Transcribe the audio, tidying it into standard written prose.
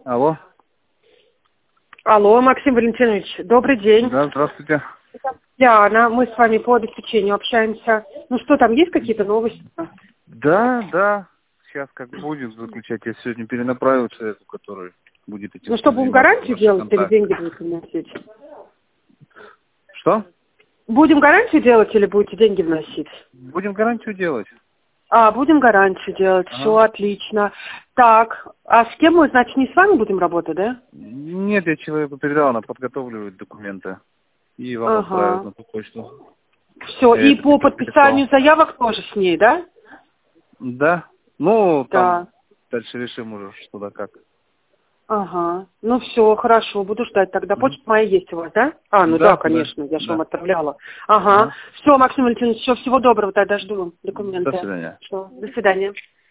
Алло. Алло, Максим Валентинович, добрый день. Да, здравствуйте. Диана, мы с вами по обеспечению общаемся. Ну что, там есть какие-то новости? Да. Сейчас как будет заключать. Я сегодня перенаправил человеку, который будет этим. Ну что, будем гарантию делать или деньги будете вносить? Что? Будем гарантию делать или будете деньги вносить? Будем гарантию делать. Будем гарантию делать. Ага. Все отлично. Так, а с кем мы, значит, не с вами будем работать, да? Нет, я человеку передал, она подготавливает документы. И вам отправят на ту почту. Все, и Это по теперь подписанию заявок тоже с ней, да? Да. Ну, там Да. дальше решим уже, что да как. Ага. Ну все, хорошо, буду ждать тогда. Почта моя есть у вас, да? Ну да, конечно, я же вам отправляла. Ага. Все, Максим Валентинович, всего доброго, тогда жду документы. До свидания. Всё, до свидания.